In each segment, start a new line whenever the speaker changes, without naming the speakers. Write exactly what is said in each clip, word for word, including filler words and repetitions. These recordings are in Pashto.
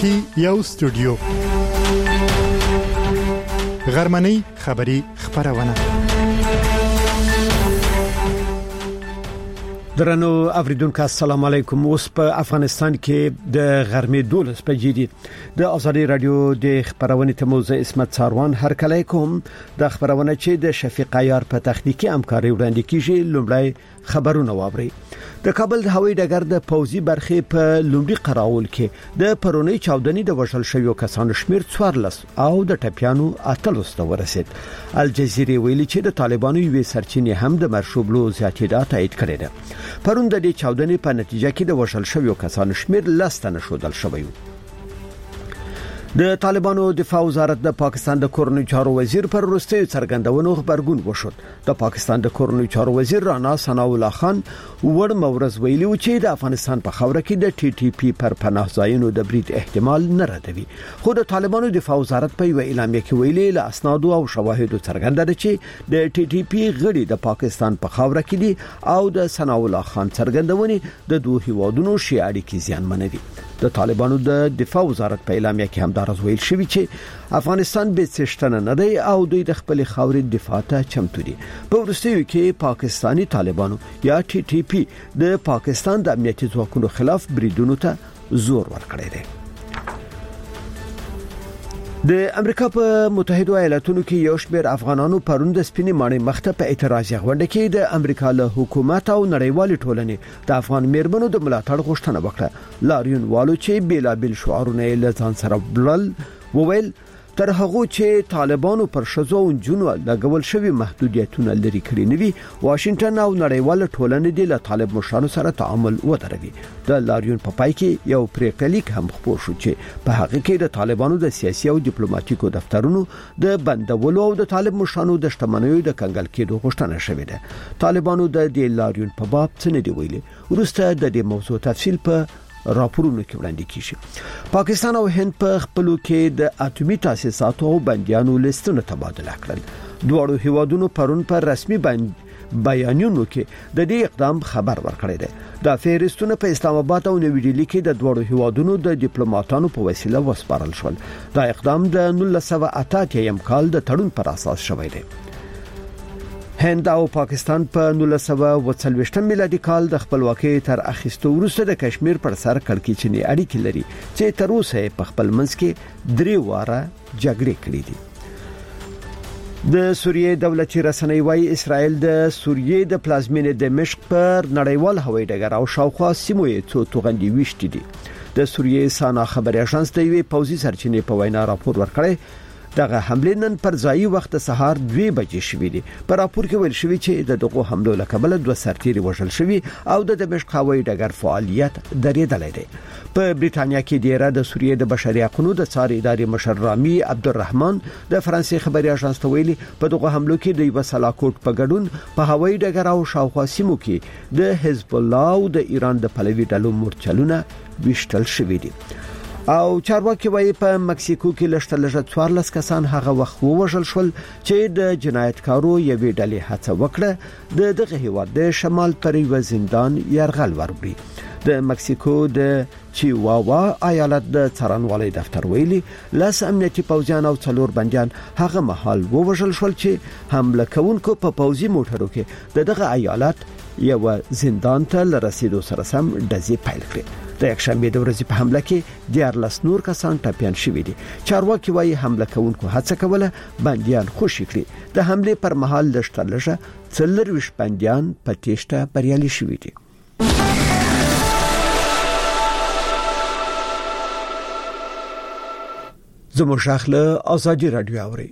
کې یو استودیو غرمنۍ خبری خبرونه
درنو اوریدونکو السلام علیکم. اوس په افغانستان کې د غرمې دولس بجې دي. د ازادي رادیو د خبرونې ته موزه اسمت ساروان هر کله کوم د خبرونه چې د شفیق عیار په تخنیکی همکاري وړاندې کیږي. لومړی خبرونه واوري. د کابل د هوایي ډګر د پوځي برخې په لومړي قراول کې د پرونی چاودنې د وژل شویو کسانو شمیر څوارلس او د ټپیانو اتلس ته ورسید. الجزیره ویلي چې د طالبانو یوې سرچینې هم د مرشوبلو زیاتېدا تایید کړې ده. پرون د دې چاودنې په نتیجه کې د وژل شویو کسانو شمیر لسته نشودل شوی. د طالبانو دفاع وزارت د پاکستان د کورنۍ چارو وزیر پر وروستي څرګندونو خبرګون وشود. د پاکستان د کورنۍ چارو وزیر رانا ثناء الله خان وړ مورز ویلي و چې د افغانستان په خاوره کې د ټي ټي پی پر پناه ځایونو د برید احتمال نه ردوي. خو د طالبانو دفاع وزارت په یو اعلامیه کې ویلي له اسناد او شواهد څرګنده ده چې د ټي ټي پی غړي د پاکستان په خاوره کې دي او د ثناء الله خان څرګندونې د دوه هیوادونو شي اړیکې زیانمنوي. د طالبانو د دفاع وزارت په اعلامیه کې هم دا راځویل شوی چې افغانستان به څشتنه نه دی او دوی د خپل خاورې دفاع ته چمتو دي. په ورستیو کې پاکستانی طالبانو یا ټي ټي پی د پاکستان د امنیتي ځواکونو خلاف بریدونو ته زور ورکړی دی. د امریکا په متحده ایالاتونو کې یو شمېر افغانانو پرون د سپینې ماڼۍ مخته په اعتراضي غونډه کې د امریکا له حکومت او نړیوال ټولنې د افغان میرمنو د ملاتړ غوښتنه وکړه. لاریون والو چې بیلابل شعارونه له ځان سره بلل وویل تر هغه چې طالبانو پر شذو او جنو لګول شوی محدودیتونه لري کړی نوي واشنگټن او نړیوال ټولنې د طالب مشرانو سره تعامل ودروي. د لاریون په پای کې یو پریکلیک هم خبر شو چې په هغه کې د طالبانو د سیاسي او ډیپلوماټیکو دفترونو د بندولو او د طالب مشرانو د شتمنیو د کنګل کېدو غوښتنه شوې ده. طالبانو د دې لاریون په باب څه نه دی ویلي. ورسته د دې موضوع تفصیل په راپورونو کې وړاندې کیږي. پاکستان او هند په خپلو کې د اټومي تاسیساتو او بنديانو لیستونه تبادله کړل. دوه هیوادونو پرون پر رسمي بیانونو کې د دې اقدام خبر ورکړی دی. د فهرستونه په اسلام آباد او نوی ډیلی کې د دوه هیوادونو د ډیپلوماټانو په وسیله وسپارل شول. دا اقدام د نولس سوه اته اتیا کال د تړون پر اساس شوی دی. هند او پاکستان په نولس سوه اوه څلوېښت میلادي کال د خپلواکۍ تر اخیستو وروسته د کشمیر پر سر کړکېچنې اړیکې لري چې تر اوسه په خپل منځ کې درې واره جګړې کړې دي. د سوریې دولتي رسنۍ وايي اسرائیل د سوریې د پلازمینې دمشق پر نړیوال هوایي ډګر او شاوخوا سیمو یې څو توغندي وشتي دي. د سوریې سانا خبري اژانس د یوې پوځي سرچینې په وینا راپور ورکړی. دغه حمله نن پر ځای وخت سهار دوه بجې شوې دي. په راپور کې ویل شوی چې د دغه حملو لکبل دوه سرتیري وژل شوی او د دمشق هوایي ډګر فعالیت درېدلې دی. په بریټانیا کې ډیره د سوریې د بشري حقوقو د څار ادارې مشر رامي عبدالرحمن د فرانسې خبري اژانس ته ویلي په دغه حملو کې د یو سلاکوټ په ګډون په هوایي ډګر او شاوخوا سیمو کې د حزب الله او د ایران د پلوي ډلو مورچلونه وشتل شوی دي. او چارواکي وايي په مکسیکو کې لشتل لږه څوارلس کسان هغه وخت وژل شول چې د جنایتکارو یوې ډلې هڅه وکړه د دغه هیواد د شمال پر یو زندان يرغل وروړي. د مکسیکو د چیواوا ایالت د څارنوالۍ دفتر ویلي لاس امنیتي پوځیان او څلور بنديان هغه مهال وژل شول چې حمله کوونکو په پوځي موټرو کې د دغه ایالت یو زندان ته لرسیدو سره سم ډزې پیل کړې. د یکشنبه د ورځې په حمله کې دیارلس نور کسان ټپیان شوي دي. چارواکي وايي حمله کوونکو هڅه کوله بنديان خوشي کړي. د حمله پر مهال لشتل لږه څلور ویشت بنديان په تېښته بریالي شوي دي. زموږ شاخله ازادي رادیو اوري.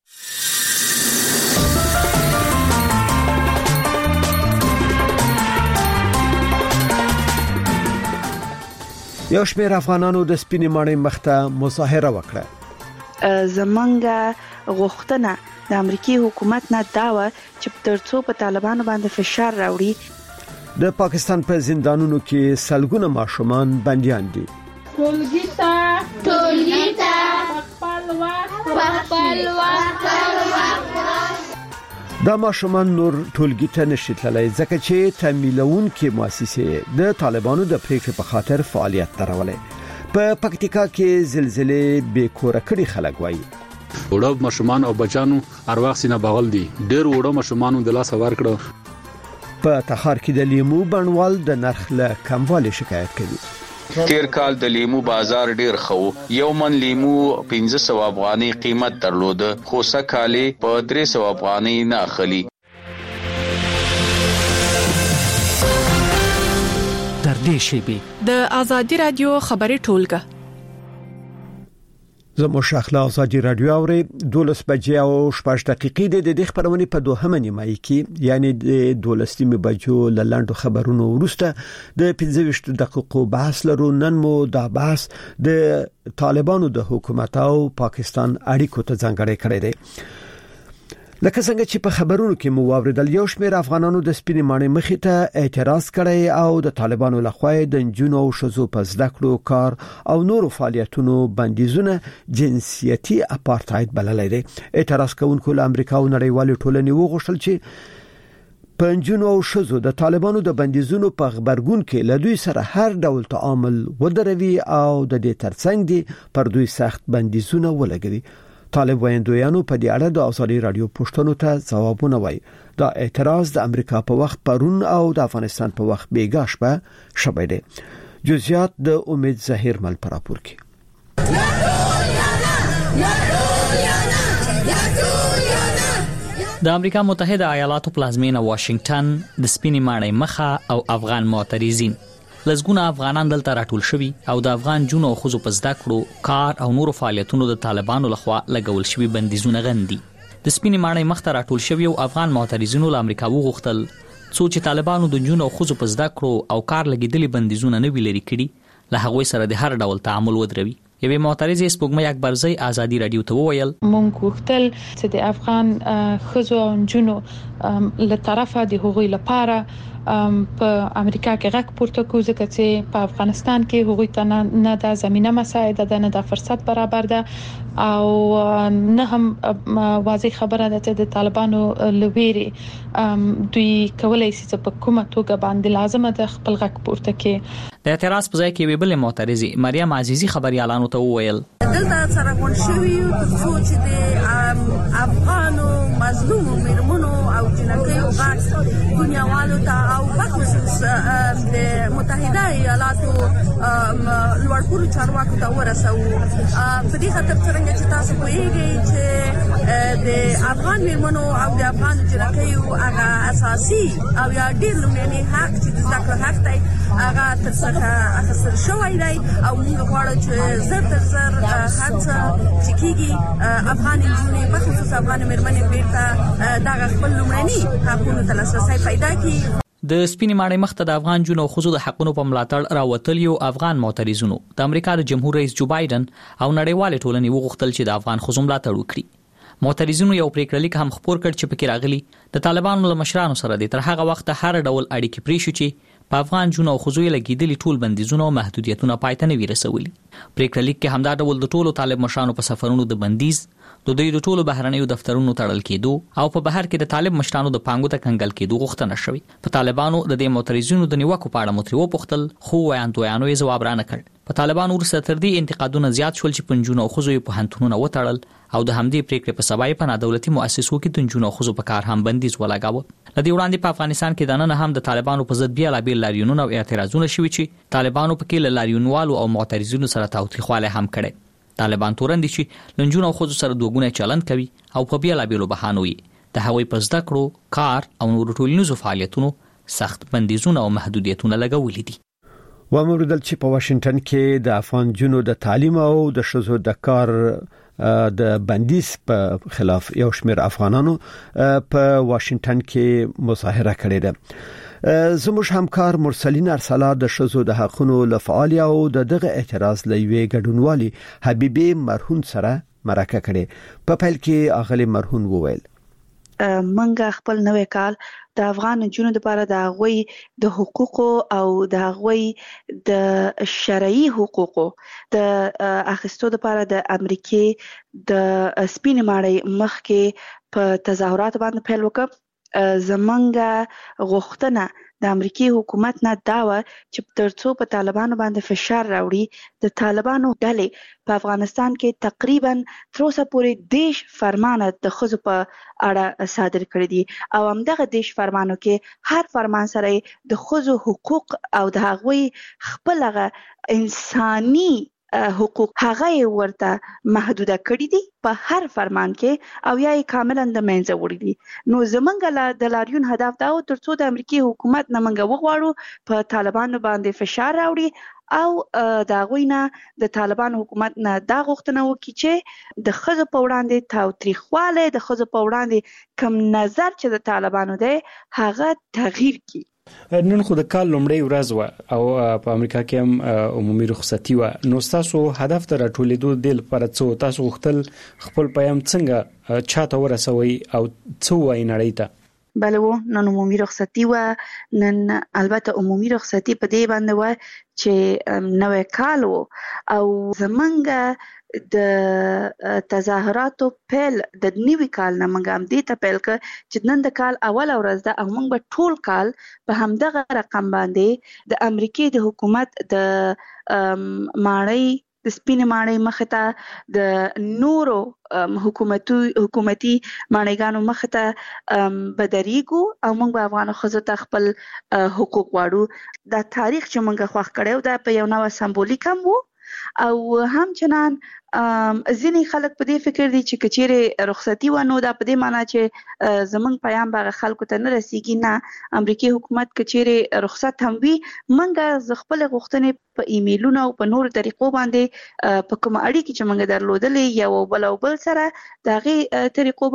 یو شمېر افغانانو د سپینې ماڼۍ مخته مظاهره وکړه.
زمونږ غوښتنه د امریکای حکومت نه دا و چې ترڅو په طالبانو باندې فشار راوړي.
د پاکستان په زندانونو کې سلګونه ماشومان بنديان دي.
ټولګي ته ټولګي ته خپل وخت خپل وخت
دا ماشومان نور ټولګي ته نشي تللی ځکه چې تمویلون کې مؤسسې د طالبانو د پریکړې په خاطر فعالیت درولې. په پکتیکا کې زلزلې بې کوره کړي خلک وایي
وړو مشمان او بچانو ارواح سینه بغل دي ډېر وړو مشمانو د لاس ور کړو.
په تخار کې د لیمو بڼوال د نرخ له کموالي شکایت کوي.
تیر کال د لیمو بازار ډیر خو یو من لیمو پنځه سوه افغاني قیمت درلود خو سکهاله په درې سوه افغاني نه اخلي.
در دې شیبه
د ازادي رادیو خبري ټولګه
زمو شاخله ازادي رادیو اوري دولس بجې او شپږ دقیقې د دې خبرونه په دوهمه نیمایي کې یعنی د دولسمې بجو لاندو خبرونو ورسته د پنځه ویشت دقیقو بحث لرو. نن مو دا بحث د طالبانو د حکومت او پاکستان اړیکو ته ځانګړی کړی دی. لکه څنګه چې په خبرونو کې مو واوریدل یو شمېر افغانانو د سپینې ماڼۍ مخې ته اعتراض کړی او د طالبانو لخوا د نجونو او ښځو په زده کړو کار او نورو فعالیتونو بندیزونه جنسیتي اپارټاید بللی دی. اعتراض کوونکو له امریکا او نړیوالې ټولنې وغوښتل چې په نجونو او ښځو د طالبانو د بندیزونو په خبرګون کې له دوی سره هر ډول تعامل ودروي او د دې ترڅنګ دي پر دوی سخت بندیزونه ولګوي. طالب ویندویانو په دې اړه د ازادي رادیو پوښتنو ته ځوابونه وایي. دا اعتراض د امریکا په وخت پرون او د افغانستان په وخت بیګا شپه شوی دی. جزئیات د امید ظاهر مل پر راپور کې.
د امریکا متحده ایالاتو پلازمینه واشنگټن د سپینې ماڼۍ مخه او افغان معترضین لزګونه افغانان دلته راټول شوي او د افغان جنو او ښځو په زده کړو کار او نورو فعالیتونو د طالبانو لخوا لګول شوي بندیزونه غندي. د سپینې ماڼۍ مخ ته راټول شوي او افغان معترضینو له امریکا وغوښتل څو چې طالبانو د جنو او ښځو په زده کړو او کار لګیدلي بندیزونه نه وي لري کړي له هغوی سره د هر ډول تعامل ودروي. یوې معترضې سپوږمۍ اکبرزی ازادي رادیو ته وویل
مونږ غوښتل چې د افغان ښځو او نجونو له طرفه د هغوی لپاره په امریکا کې غږ پورته کوو ځکه چې په افغانستان کې هغوی ته نه د زمينه مساعده ده نه د فرصت برابر ده او نه هم واضح خبره ده چې د طالبانو لویري دوی کولای شي چې په کومه توګه باندې لازمه ده خپل غږ پورته کړي.
د اعتراض په ځای کې ویبل معترضې مریم عزیزی خبريالانو ته وویل
دلته سره غون شوی څو چې د افغانو مظلوم میرمنو او جنکیو غږ دنیاوالو ته او بخصوص د متحده ایالاتو لوړپوړو چارواکو ته ورسو. په دې خاطر څنګه چې تاسو پوهیږئ چې د افغان میرمنو او د افغان جنکیو هغه اساسي او یا ډیر لومړني حق چې د زده کړو حق دی هغه تر څنګه اخیستل شوی دی او موږ غواړو چې زر تر زر هڅه چې کیږي افغان نجونې په خصوص افغان میرمنې بیرته دغه خپل لومړني حقونو ته لاسرسی پیدا کړي.
د سپینې ماڼۍ مخ ته د افغان جنو او ښځو د حقونو په ملاتړ راوتلیو افغان معترضینو د امریکا د جمهور رئیس جو بایدن او نړیوالې ټولنې وغوښتل چې د افغان ښځو ملاتړ وکړي. معترضینو یو پریکړه لیک هم خپور کړ چې پکې راغلي د طالبانو له مشرانو سره د تر هغه وخت هر ډول اړیکې پرې شو چې په افغان جنو او ښځو لګیدلي ټول بندیزونه او محدودیتونه پای ته نه وي رسولي. پریکړه لیک کې همدا ډول د ټولو طالب مشرانو په سفرونو د بندیز د دوی د ټولو بهرنیو دفترونو تړل کېدو او په بهر کې د طالب مشرانو د پانګو ته کنګل کېدو غوښتنه شوې. په طالبانو د دې معترضینو د نیوکو په اړه متری وپوښتل خو ویاندویانو یې ځواب رانه کړ. په طالبانو وروسته تر دې انتقادونه زیات شول چې پنځونه او ښځو په هنتونونه وتړل او د همدې پریکړې په سبا په نادولتي مؤسسو کې د نجونو او ښځو په کار هم بندیز ولګاوه. لدې وړاندې په افغانستان کې د نن هم د طالبانو په ضد بیلابیل لاریونونه او اعتراضونه شوي چې طالبانو پکې له لاریونوالو او معترضینو سره تاوتریخوالی هم کړی. طالبان تورن دي چې لنجونو او ښځو سره دوګونه چلند کوي او په بیلابیلو بهانو یې د هغوی په زده کړو کار او نورو ټولنیزو فعالیتونو سخت بندیزونه او محدودیتونه لګولي دي.
وموردل چې په واشنگټن کې د افغان جنو د تعلیم او د ښځو د کار د بندیز په خلاف یو شمېر افغانانو په واشنگټن کې مظاهره کړې ده. زموږ همکار مرسلین ارسلا د ښځو د حقونو لفعال او د دغه اعتراض لوي ګډونوالي حبيبي مرهون سره مرکه کړې. په پیل کې اغلی مرهون وویل
منګه خپل نوې کال د افغان جنونو لپاره د غوي د حقوقو او د غوي د شرعي حقوقو د اخیستو لپاره د امریکای د سپینې ماڼۍ مخ کې په تظاهرات باندې پیل وکړ. زمونږه غوښتنه د امریکای حکومت نه دا و چې ترڅو په طالبانو باندې فشار راوړي د طالبانو ډلې په افغانستان کې تقریبا تر اوسه پورې دیش فرمانه د ښځو په اړه صادر کړی دي او همدغه دیش فرمانو کې هر فرمان سره د ښځو حقوق او د هغوی خپل هغه انساني حقوق هغه ورته محدوده کړی دي په هر فرمان کې او یا یې کاملا د منځه وړي دي. نو زمونږ د لاریون هدف دا و ترڅو د امریکای حکومت نه موږ وغواړو په طالبانو باندې فشار راوړي او د هغوی نه د طالبان حکومت نه دا غوښتنه وکړي چې د ښځو په وړاندې تاوتریخوالی د ښځو په وړاندې کم نظر چې د طالبانو دی هغه تغییر کړي.
نن خو د کال لومړی ورځ و او په امریکا کې هم عمومي رخصتي و، نو تاسو هدف ته راټولېدو د لپاره څه تاسو غوښتل خپل پیغام څنګه چاته ورسوي او څه وایي نړۍ ته؟
بله و نن عمومي رخصتي و. نن البته عمومي رخصتي په دې باندې و چې نوی کال و او زمونږ د تظاهراتو پیل د نوي کال نه موږ هم دې ته پیل کړ چې نن د کال اوله ورځ ده او موږ به ټول کال په همدغه رقم باندې د امریکای د حکومت د ماڼۍ د سپینې ماڼۍ مخې ته د نورو حکومتي حکومتي ماڼیګانو مخې ته به درېږو او موږ به افغانو ښځو ته خپل حقوق غواړو. دا تاریخ چې موږ خوښ کړی دا په یو نوع سمبولیک هم و او همچنان ځینې خلک په دې فکر دي چې کچېرې رخصتي و نو دا په دې معنی چې زمونږ پیام به خلکو ته نه رسیږي. نه، امریکای حکومت کچېرې رخصت هم وي موږ خپل غوښتنې په ایمیلونو او په نورو طریقو باندې په کوم اړیکې چې موږ درلودلې یو بل او بل سره د هغې طریقو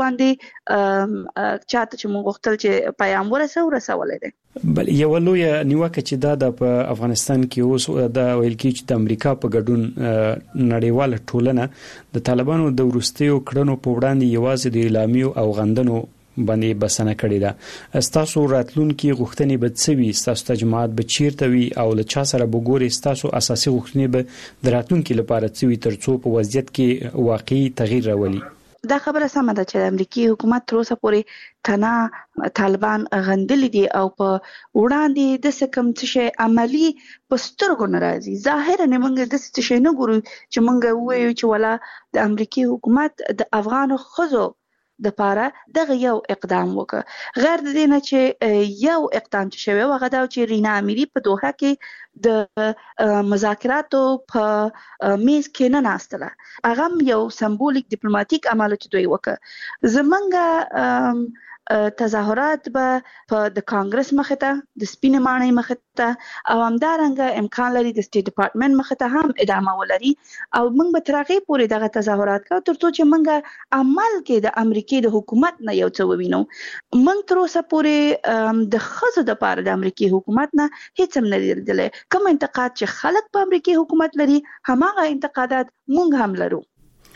باندې چاته چې موږ غوښتل چې پیام ورسو رسولی دی.
بل یو لویه نیوکه چې دا د په افغانستان کې اوس دا ویل کېږي چې د امریکا په ګډون نړیواله ټولنه د طالبانو د وروستیو کړنو په وړاندې یوازې د اعلامیو او غندنو باندې بسنه کړې ده. ستاسو راتلونکي غوښتنې به څه وي؟ ستاسو تجمعات به چیرته وي او له چا سره به ګورئ؟ ستاسو اساسي غوښتنې به د راتلونکي لپاره څه وي ترڅو په وضعیت کې واقعي تغییر راولي؟
دا خبره سمه ده چې د امریکای حکومت تر اوسه پورې تنها طالبان غندلي دي او په وړاندې د څه کوم څه شی عملي په سترګو نه راځي. ظاهرا موږ د څه شی نه ګورو چې موږ ووایو چې ولا د امریکای حکومت د افغانو ښځو د پاره دغه یو اقدام وکړ، غیر د دې نه چې یو اقدام چې شوی هغه دا چې رینا امیری په دوحه کې د مذاکراتو په میز کې نه ناستله، هغه یو سمبولیک ډیپلوماټیک عمل چې دوی وکړ. زمونږ تظاهرات به په د کانګرس مخې ته د سپینې ماڼۍ مخې ته او همدارنګه امکان لري د سټیټ ډپارټمنټ مخې ته هم ادامه ولري او موږ به تر هغې پورې دغه تظاهرات کوو تر څو چې موږ عمل کې د امریکای د حکومت نه یو څه ووینو. موږ تر اوسه پورې د ښځو دپاره د امریکای حکومت نه هیڅ هم نه دي لیدلی. کوم انتقاد چې خلک په امریکای حکومت لري هماغه انتقادات موږ هم لرو.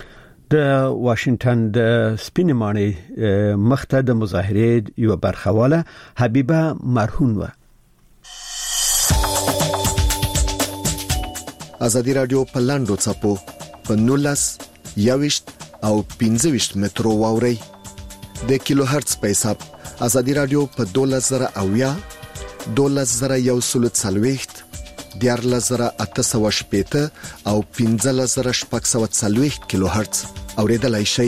د واشنگټن د سپینې ماڼۍ مخته د مظاهرې یو برخواله حبیبه مرهون و.
ازادي رادیو په لاندو چپو په نولس یوشت او پنځه ویشت مترو واوري د کیلو هرتز په حساب. ازادي رادیو په دولس زره او یا دولس زره یو سل څلوېښت دیارلس زره اته سوه شپېته او پنځلس زره شپږ سوه څلوېښت کیلو هرتز اوریدلای شئ.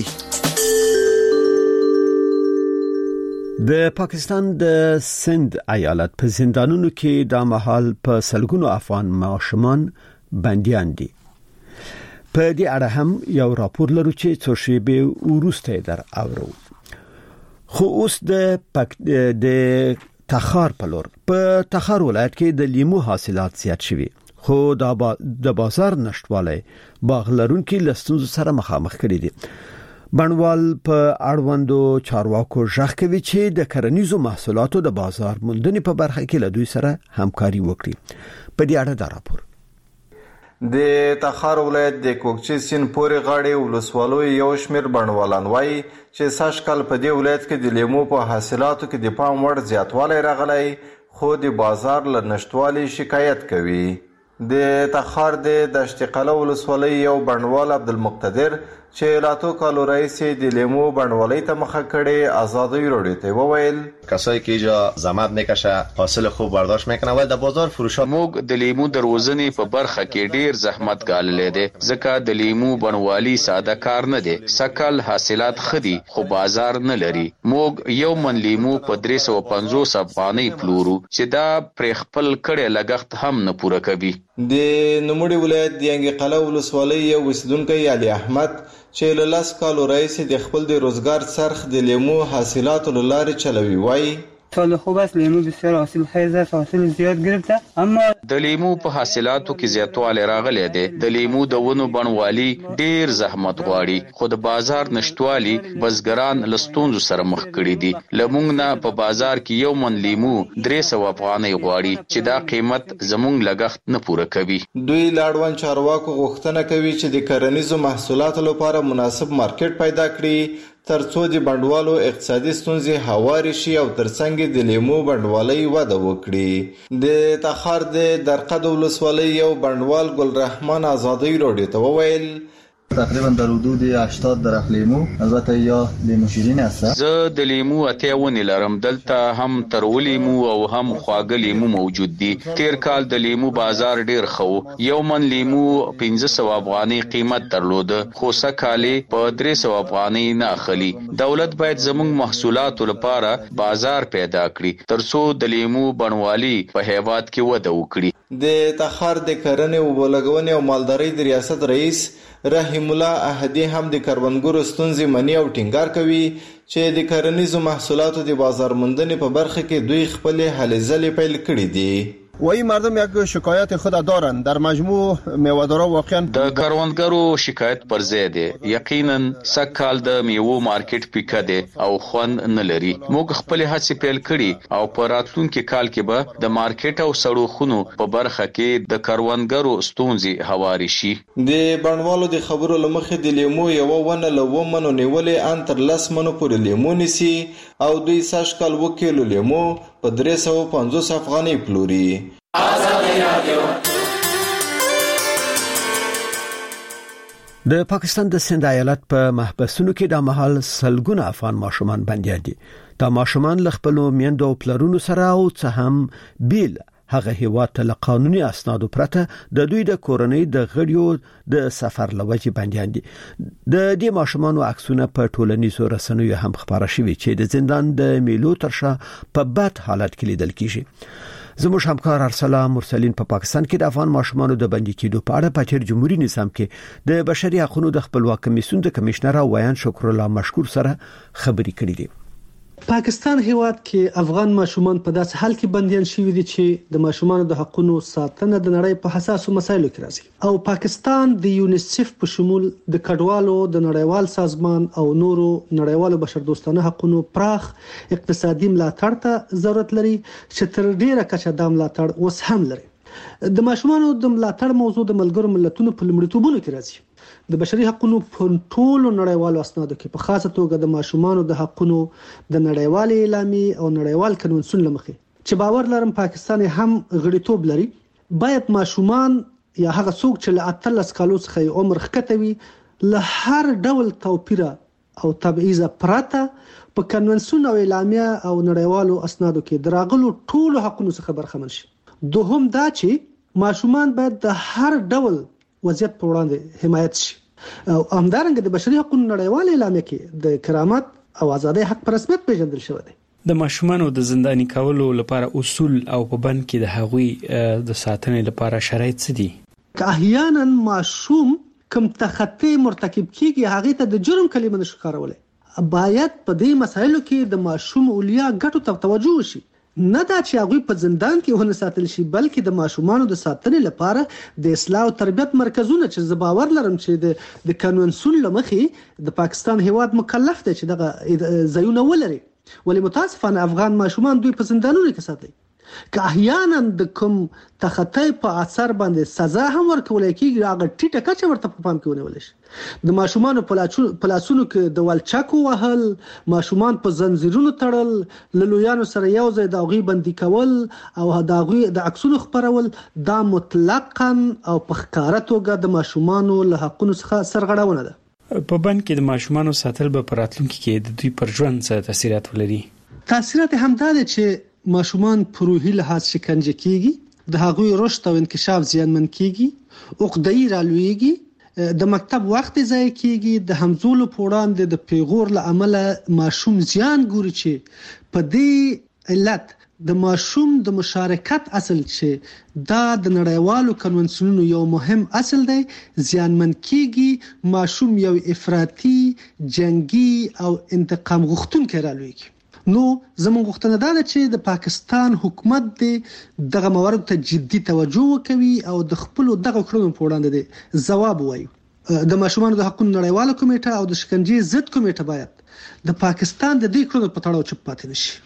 د پاکستان د سند ایالت په زندانونو کې د مهال په سلګونو افغان ماشومان بنديان دي. په دې اړه هم یو راپور لرو چې څو شیبې وروسته در اورو. خو اوس د د تخار په لور په تخار ولایت کې د لیمو حاصلات زیات شوي خو د با د بازار نشټوالی باغ لرونکي له ستونزو سره مخامخ کړي دي. بڼوال په اړوندو چارواکو ژغ کوي چې د کرنیزو محصولاتو د بازار موندنې په برخه کې له دوی سره همکاري وکړي. په دې اړه دا راپور
د تخار ولایت د کوکچې سین پورې غاړې ولسوالۍ یو شمېر بڼوالان وایي چې سږ کال په دې ولایت کې د لیمو په حاصلاتو کې د پام وړ زیاتوالی راغلی خو د بازار له نشتوالي شکایت کوي. د تخار د دشت قلعه ولسوالۍ یو بڼوال عبدالمقتدر چې لاتو کالو رئیس د لیمو بڼوالۍ ته مخه کړي آزادی راډیو ته وویل
کسایی که اینجا زحمت میکشه حاصل خوب برداشت میکنه ول د بازار فروش
موږ د لیمو د روزنې په برخه کې ډیر زحمت ګاللې دي ځکه د لیمو بڼوالي ساده کار نه دی سکل حاصلات خدي خو بازار نه لري موږ یو من لیمو په درې سوه پنځوس افغانۍ پلورو چې دا پر خپل کړه لګښت هم نه پوره کوي
د نوموړي ولایت د انګي قلعه ولسوالۍ یو اوسیدونکی علي احمد چې له لاس کالو رئیس د خپل د روزګار څرخ د لیمو حاصلاتو لاره چلوي وای
سال خوب است لیمو بسیار حاصل خیز است حاصل زیاد گرفته اما
د لیمو په حاصلاتو کې زیاتوالی راغلی دی د لیمو د ونو بڼوالي ډیر زحمت غواړي خو د بازار نشټوالي بزګران له ستونزو سره مخ کړي دي لمونږ نه په بازار کې یو من لیمو درې سوه افغانۍ غواړي چې دا قیمت زمونږ لګښت نه پوره کوي
دوی لاړوان چارواکو غوښتنه کوي چې د کرنیزو محصولاتو لپاره مناسب مارکیټ پیدا کړي ترڅو د بڼوالو اقتصادي ستونزې هواري شي او ترڅنګ د لیمو بڼوالۍ وده وکړي د تخار د درقد ولسوالۍ یو بڼوال ګل رحمان آزادی راډیو ته وویل
تقریبا در حدود هشتاد درخت لیمو البته یا لیمو شیرین هست
زه د لیمو اتیا ونې لرم دلته هم ترو لیمو او هم خواږه لیمو موجود دي تیر کال د لیمو بازار ډیر خو یو من لیمو پنځه سوه افغانۍ قیمت درلوده خو سکالې په درې سوه افغانۍ نه اخلي دولت باید زموږ محصولاتو لپاره بازار پیدا کړي ترڅو د لیمو بڼوالي په هیواد کې وده وکړي
د تخار د کرنې او بلګونې او مالدارۍ د ریاست رئیس رحیم الله احدی هم د کروندګرو ستونزې مني او ټینګار کوي چې د کرنیزو محصولاتو د بازار موندنې په برخه کې دوی خپل هلې ځلې پیل کړي دي
و این مردم یک شکایت خود دارند در مجموع میوه‌دارا واقعا
د کروندګرو شکایت پر ځای دی یقینا سکهال د میوو مارکیټ پیکه دی او خون نه لري موږ خپل هڅې پیل کړي او په راتلونکي کال کې به د مارکیټ او سړو خونو په برخه کې د کروندګرو ستونزې هواري شي
د بڼوالو د خبرو لمخې د لیمو یو ونه له ومنو نیولې ان تر لس منو پورې لیمو نیسي او دوی سږ کال اووه کیلو لیمو په درې سوه پنځوس افغانۍ پلوري
د پاکستان د سند ایالت په محبسونو کې د مهال سلګونه افغان ماشومان بنديان دي دا ماشومان له خپل میندو او پلرونو سره او څه هم بیل هغه هیواد ته قانوني اسنادو پرته د دوی د کورنۍ د غړیو د سفر لوجې بنديان دي د دې ماشومانو عکسونه په ټولنیزو رسنیو هم خبره شوي چې د زندان د میلو ترشا په بد حالت کې لیدل کیږي زموږ همکار ارسلان مرسلین په پا پاکستان کې د افغان ماشومانو د بندي کېدو په اړه په تیر جمهوریت نظام کې د بشري حقوقو د خپلواک کمیسیون د کمشنر ویان شکر الله مشکور سره خبري کړې دي
پاکستان هیواد کې افغان ماشومان په داسې حال کې بنديان شوي دي چې د ماشومانو د حقوقو ساتنه د نړۍ په حساسو مسایلو کې راځي او پاکستان د یونیسف په شمول د کډوالو د نړیوال سازمان او نورو نړیوالو بشردوستانه حقوقو پراخ اقتصادي ملاتړ ته ضرورت لري چې تر ډیره کچه د ملاتړ اوس هم لري د ماشومانو د ملاتړ موضوع د ملګرو ملتونو په لومړیتوبونو کې راځي د بشري حقوقو په ټولو نړیوالو اسنادو کې په خاصه توګه د ماشومانو د حقوقو د نړیوال اعلامیه او نړیوال کنونسیون لمخې چې باور لرم پاکستان هم غړیتوب لري باید ماشومان یا هغه څوک چې له اتلس کالو څخه عمر ښکته وي له هر ډول توپیر او تبعیض پرته په کنونسیون او اعلامیه او نړیوالو اسنادو کې دراغلو ټولو حقوقو څخه برخمن شي دوهم دا چې ماشومان باید د هر ډول وضعیت په وړاندې حمایت شي او همدارنګه د بشري حقوقو نړیوال اعلامیه کې د کرامت او ازادۍ حق په رسمیت پیژندل شوی دی
د ماشومانو د زنداني کولو لپاره اصول او په بند کې د هغوی د ساتنې لپاره شرایط څه دي
که احیانا ماشوم کوم تخطي مرتکب کیږي هغه ته د جرم کلمه نشو کارولای باید په دې مسایلو کې د ماشوم اولیا ګټو ته توجه وشي نه دا چې هغه په زندان کې ونه ساتل شي بلکې د ماشومانو د ساتنې لپاره د اصلاح او تربیت مرکزونه چې زباور لرم چې د د قانونسون لمخې د پاکستان هیواد مکلف دی چې دغه ځایونه ولري ولی متاسفانه افغان ماشومان دوی په زندانونو کې ساتي که احیانا د کوم تخطی په اثر باندې سزا هم ورکول کېږي هغه ټیټه کچه ورته په پام کې ونیول شي د ماشومان په لاسونو کې د ولچکو وهل ماشومان په زنجیرونو تړل لویانو سره یو ځای د هغوی بندي کول او د هغوی د عکسونو خپرول دا مطلقاً او په ښکاره توګه د ماشومانو له حقونو څخه سرغړونه ده
په بند کې د ماشومانو ساتل به په راتلونکي کې د دوی پر ژوند څه تاثیرات ولري؟
تاثیرات همدا دي چې ماشومان په روحي لحاظ شکنجه کیږي، د هغوی رشد او انکشاف زیانمن کیږي، عقده‌ای رالویږي، د مکتب وخت ضایع کیږي، د همزولو په وړاندې د پیغور له امله ماشوم زیان ګوري چې په دې علت د ماشوم د مشارکت اصل چې دا د نړیوالو کنونسیونونو یو مهم اصل دی زیانمن کیږي، ماشوم یو افراطي، جنگي او انتقام غوښتونکی رالویږي. نو زموږ غوښتنه دا ده چې د پاکستان حکومت د دغه موارد ته جدي توجه وکوي او د خپل دغه کړنو په وړاندې ځواب وایي. د ماشومانو د حقوقو نړیواله کمیټه او د شکنجې ضد کمیټه باید د پاکستان د دې کړنو په تړاو چوپ پاتې نشي.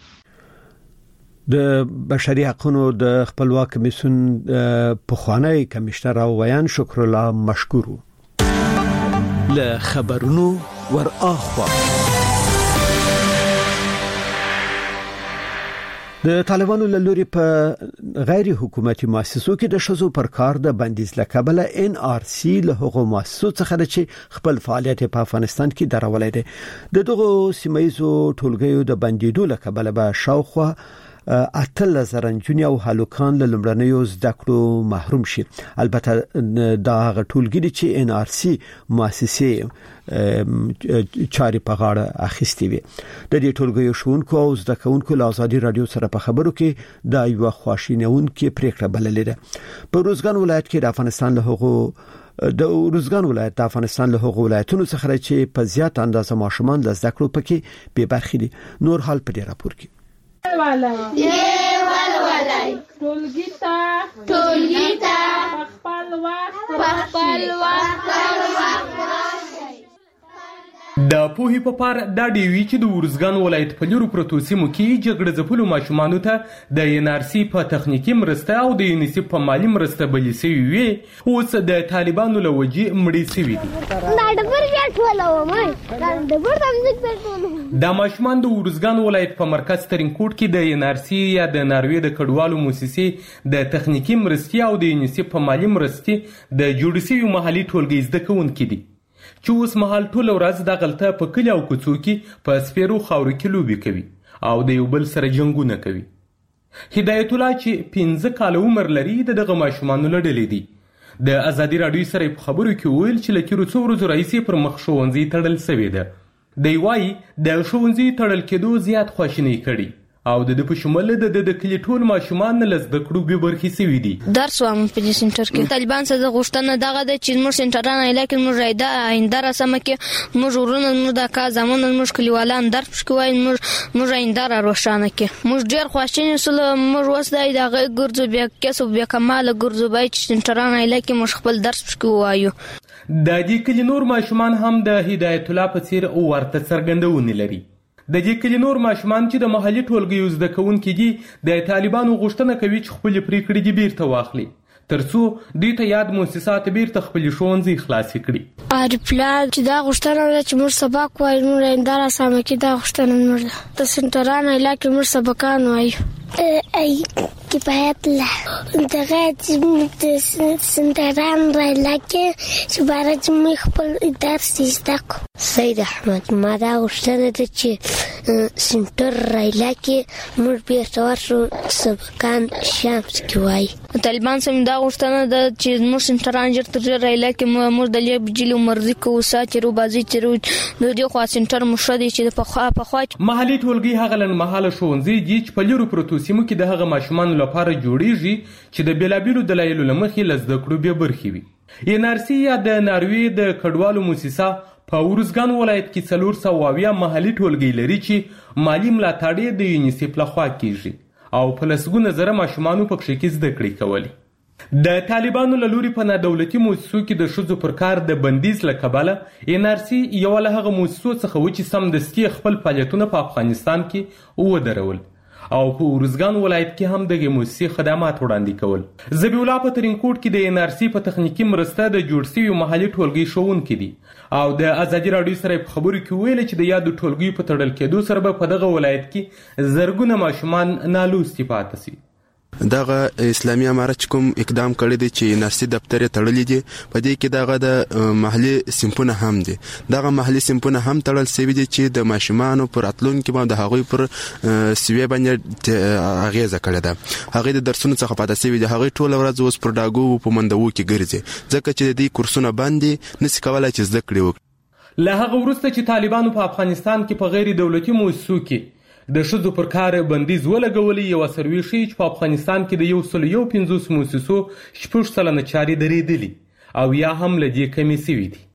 د بشري حقوقو د خپلواک کمیسیون پخوانی کمشنر او ویان شکر الله مشکورو.
له خبرونو ور اخوا
د طالبانو له لوري په غیر حکومتي مؤسسو کې د شذو پر کار د بندیز لکبله ان آر سی له هغو مؤسسو څخه چې خپل فعالیت په افغانستان کې درولې ده. د دغه سیمایزو ټولګیو د بندیدو لکبله به شاوخوا اتل زرنجونی او هالوکان له لمړنیو زده کړو محروم شي. البته دا هغه ټولګي چې ان آر سی مؤسسې چاري په غاړه اخیستي وي. د دې ټولګیو شونکو او زده کوونکو له ازادي رادیو سره په خبرو کې دا یو خواشینون کې پریکړه بللې ده. په روزګان ولایت کې د افغانستان له هغو د روزګان ولایت د افغانستان له هغو ولایتونو څخه چې په زیات اندازه ماشومان له زده کړو پکې بې برخې دي. نور حال په دې راپور کې
یې ولولای ټولګي ته ټولګي ته خپل وخت خپل وخت
د پوهې په پار دا ډیوي چې د ورزګان ولایت په لورو پروتو سیمو کې جګړه ځپلو ماشومانو ته د ان آر سی په تخنیکی مرسته او د یونیسف په مالی مرسته بلې سوي وي، اوس د طالبانو له وجې مړې سوي دي. دا ماشومان د ورزګان ولایت په مرکز ترینکوټ کې د ان آر سی یا د ناروې د کډوالو موسسې د تخنیکی مرستې او د یونیسف په مالی مرستې د جوړ شوي محلي ټولګي زده کوونکي دي چې اوس مهال ټول ورځ د غلطه په کلی او کوڅو کې په سپیرو خاورو کې لوبي کوي او د یو بل سره جنگونه کوي. هدایت الله چې پنځه کال عمر لري د دغه ماشومانو له ډلې دی. د ازادي رادیو سره په خبرو کې ویل چې له تیرو څو ورځو راهیسې پر مخ ښوونځي تړل شوی ده. دی وايي د ښوونځي تړل کېدو زیات خواشینی کړي او د د په شمول د د کلی ټول ماشومان له زده کړو به برخې سوي دي.
درس وایم په دې سنټر کې. طالبان څخه غوښتنه دغه ده چې موږ سنټرانه علاقې موږ رايده آینده رسمه کې موږ ورونه موږ د کا زمون موږ کلیوالان درس کوي موږ موږ آینده را روښانه کې موږ ډیر خوشاله سول. موږ وسدای دغه ګرځو بیا کسب بیا کمال ګرځو بای چې سنټرانه علاقې موږ خپل درس کوو.
د دې کلی نور ماشومان هم د هدایت الله په څیر ورته څرګندونه لري. د دې کلی نور ماشومان چې د محلي ټولګیو زده کوونکي دي د طالبانو غوښتنه کوي چې خپل پریکړې دې بیرته واخلي ترڅو دوی ته یاد مؤسسات بیرته خپل ښوونځي خلاص کړي.
ارپلا چې دا غوښتنه ده چې موږ سبق وایو نو اندار سم کې دا غوښتنه موږ د سنټرانه علاقې موږ سبقان وایو. اي كفايات له دغات سنتران رايلاكي شبارة مخبل درس يستاق سيد أحمد ما دا وشتنا دتشي سنتر رايلاكي مر بيرتوارشو سبقان شامس كواي طالبان سم دا وشتنا دتشي مر سنتران جرتر رايلاكي مر دليا بجيلو مرزيكو وساترو بازي ترو دو خوا سنتر مشادي چې په خوا په خوا
محلي ټولګي هغه محله شونځي چې په لورو پروتو سیمو کې د هغه ماشومان لپاره جوړیږي چې د بیلابیلو دلایلو لمخې لزده کړو به برخې وي. ان آر سی یا د ناروې د کډوالو موسسه په ورزګان ولایت کې څلور سوه اویا محلي ټولګي لري چې مالی ملاتړ د یونیسف لخوا کیږي او په لسګونه زره ماشومان په کې زده کړې کوي. د طالبانو له لوري په نادولتي موسسو کې د ښځو پر کار د بندیز له کبله ان آر سی یو له هغه موسسو څخه و چې سمدستي خپل فعالیتونه په افغانستان کې ودرول او په ورزګان ولایت کې هم دغه موسسې خدمات وړاندې کول. ذبیح الله په ترینکوټ کې د ان آر سی په تخنیکی مرسته د جوړ شوي محلي ټولګي ښوونکي دي او د ازادي رادیو سره په خبرو کې ویل چې د یادو ټولګي په تړل کېدو سره به په دغه ولایت کې زرګونه ماشومان نالوستي پاتې شي.
دغه اسلامي امارت کوم اقدام کړی دی چې نرسي دفتر تړلې دي په دې کې دغه د محلي سمپونه هم دي دغه محلي سمپونه هم تړل شوی دي چې د ماشومانو پر اتلونکو باندې هغوی پر سوي باندې اغیزه کړې ده هغه د درسونو څخه پاتې شوی دي هغه ټول ورځ اوس پر داګو په مندوو کې ګرځي ځکه چې د دې کورسونه باندې نس کولای چې زده کړي وکړي
له هغه وروسته چې طالبانو په افغانستان کې په غیر دولتي مؤسسو کې د ښځو پر کار بندیز ولګولي یو سروي ښیي چې په افغانستان کې د یو سل یو پنځوس مؤسسو شپږ سلنه چارې درېدلي او یا هم له دې کمې سوي دي.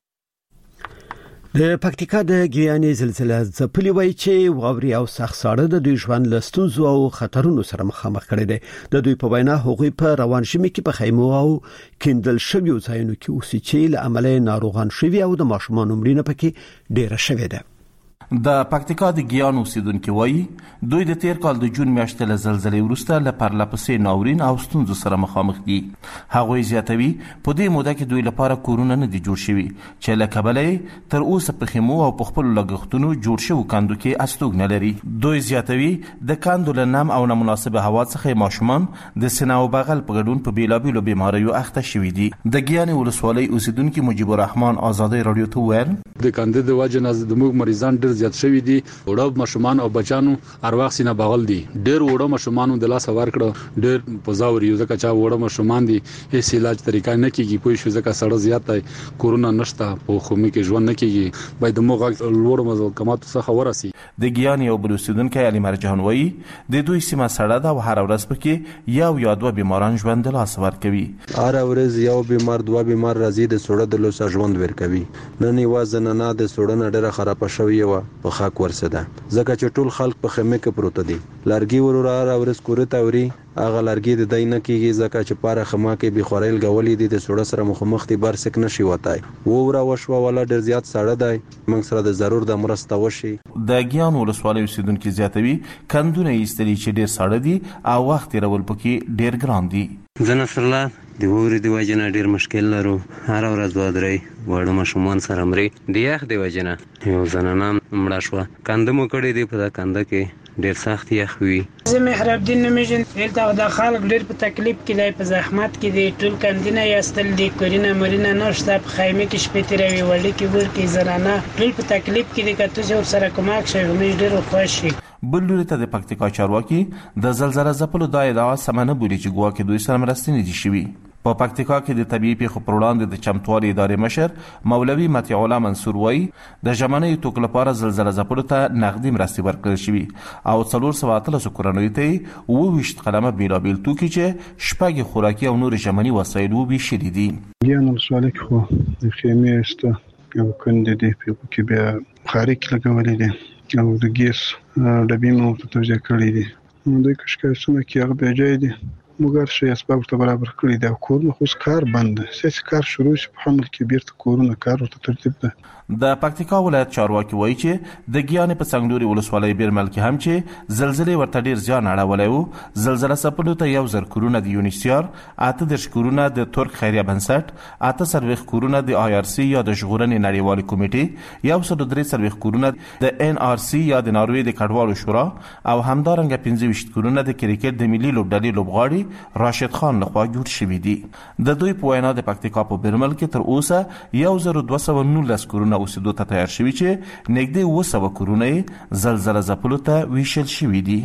د پکتیکا د ګیانې زلزلې ځپلې وای چې واوري او سخت ساړه د دوی ژوند له ستونزو او خطرونو سره مخامخ کړي دي د دوی په وینا هغوی په روان شمي کې په خیمو او کیندل شویو ځایونو کې اوسي چې له عمله ناروغان شوي او د ماشومان عمرونه پکې ډیره شوې ده.
د پکتیکا د ګیان اوسیدونکو وایي دوی د تیر کال د جون میاشتې له زلزلې وروسته له پرلپسې ناورین او ستونزو سره مخامخ دي. هغوی زیاتوي په دې موده کې دوی لپاره کورونه نه دي جوړ شوي چې له کبله تر اوسه په خیمو او په خپل لګښتونو جوړ شوي کندو کې استوګ نه لري. دوی زیاتوي د کندو له نم او نامناسبه هوا څخه ماشومان د سینه او بغل په ګډون په بیلابیلو بیماریو اخته شوي دي. د ګیان ولسوالۍ اوسیدونکو مجيب الرحمن آزادۍ رادیو ته ویل
د کندې د وجه نه د موږ مریضان ډیر زیات شوي دي وړو ماشومان او بچانو ارواح سینه بغل دي ډیر وړو ماشومان د لاس ور کړ ډیر پوزاوري ځکه چې وړو ماشومان دي هیڅ علاج طریقه نه کیږي پوه شو ځکه سړی زیات دی کورونا نشته په خومي کې ژوند نه کیږي باید موږ لوړ مزل کماتو څخه ورسي.
د ګیان یو بلوسیدونکو علي مرجان وایي د دوی سیمه سړه ده او هر ورځ پکې یو یا دوه بیماران ژوند د لاس ور کوي.
هر ورځ یو بیمار دوه بیمار راځي د سړه د لوس ژوند ور کوي. نن یو ځننه د سړه ډیره خراب شوی و په خاک ورسده ځکه چې ټول خلک په خیمه کې پروت دي لارګي ورور اورس کورته وري هغه لارګي د دای نه کیږي ځکه چې پاره خما کې به خورایل غولې دي د سړه سره مخمخ دي بار سک نشي وتاي ووره وشو ولا ډیر زیات سړه دی موږ سره د ضرور د مرسته وشي.
د ګیان ولسوالۍ اوسیدونکو زیاتوي کندونه ایستلي چې ډیر سړه دي او وخت رول پکې ډیر ګران دي.
زنه سره د ووري د وجنه ډیر مشکل لرو هر ورځ وادرې وړو ماشومان سره مري د یخ د وجنه یو زنانه مړه شو کندمو کړي دی په کنده کې ډیر سخت یخ وي.
زه محراب الدین نمیجن دلته د خلک ډیر په تکلیف کې دی په زحمت کې دی ټول کندینه یاستل دی کورینا مرینا نشته په خیمه کې شپې تیروي وړي کې ور کې زنانه ټول په تکلیف کې دی کته چې سره کومک شي مې ډیر خوشي.
بل لوري ته د پکتیکا چارواکي د زلزلې ځپلو د ادعا سمنه بولي چې ګواکې دوی سره مرستې نه دي شوي. په پکتیکا کې د طبيعي پیښو پر وړاندې د چمتوالي ادارې مشر مولوي مطیع الله منصور وایي د ژمنې توکو لپاره زلزلې ځپلو ته نغدي مرستې ورکړل شوي او څلور سوه اتلس کورنیو ته اووه ویشت قلمه بیلابیل توکي چې شپږ خوراکي او نور ژمني وسایل وویشلي دي.
ګیان ولسوالۍ کې خو د خیمې ایسته یو کندې دی په کې بیا خارق لګولې دي او د ګیس ډبې مو ته توزیع کړې دي دوی کشکاسونه کې هغه بیا جای دي موږ شي اسباب ته برابر کړی دی او کورونه خو کار بند سیاسي کار شروع شي په حمل کې بیرته کورونه کار ورته ترتیب ده.
د پکتیکا ولایت چارواکي وایي چې د ګیانې په څنګلوري ولسوالۍ بیرمل کې هم چې زلزلې ورته ډیر زیان اړولی و زلزله ځپلو ته یو زر کورونه د یونیسیار اته دېرش کورونه د ترک خیریه بنسټ اته څلوېښت کورونه د آی آر سی یا د ژغورنې نړیوالې کمیټې یو سل درې څلوېښت کورونه د ان آر سی یا د ناروې د کډوالو شورا او همدارنګه پنځه ویشت کورونه د کرکټ د ملي لوبډلې لوبغاړي راشد خان لخوا جوړ شوي دي. د دوی په وینا د پکتیکا په بیرمل کې تر اوسه یو زر دوه سوه نولس کورونه اوسېدو ته تیار شوي چې نږدې اووه سوه کورونه یې زلزله ځپلو ته ویشل شوي دي.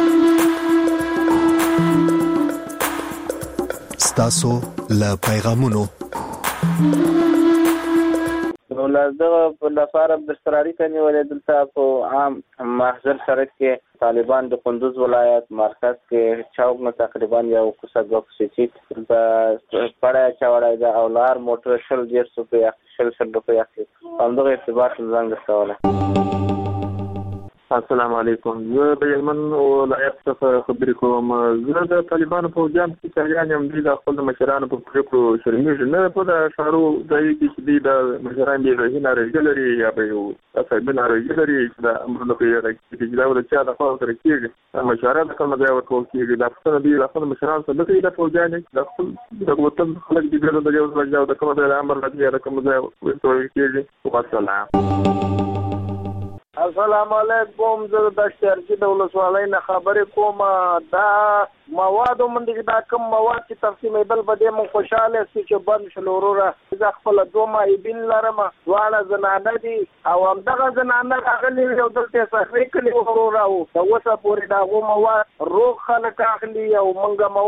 ستاسو له پیغامونو
نو لازم لپاره بستراری کني ولې دلته په عام محضر سره کې طالبان د کندوز ولایت مرکز کې چوک نو تقریبا یو کوڅه غوښتي چې په پړای چاوړای دا او لار موټر شل ډیر سو په شل شل په اخلي همدغه ارتباط څنګه ستوله.
السلام علیکم. زه د یمن ولایت څخه خبرې کوم. زه د طالبانو په جام کې چاریان یم دوی د خپل مشرانو په پریکړو شرمېږي نه په د شارو ځای کې چې دوی د مشران بې رهي ناروغي لري یا به یو صاحب ناروغي لري چې د امرونو په اړه کې چې د چا د خوا سره کېږي مشوره د کوم ځای ورکول کېږي د خپل دوی د خپل مشران سره د د فوجان د خپل د وطن خلک دي د یو ځای د کوم ځای امر لري د کوم ځای ورکول کېږي. والسلام.
السلام علیکم. زه د شهرګي د ولسوالۍ نه خبرې کوم. دا
مواد منډه دا کوم مواد چې تقسیمېدل به د مون خوشاله سي چې بند شلوروره ځ خپل دوه ایبن لرم واړه زنانه دي او همدغه زنانه راغلي یو دلته سفر کړي وروره او اوسه پورې دا غو مواد روغ خلک اخلي او منګه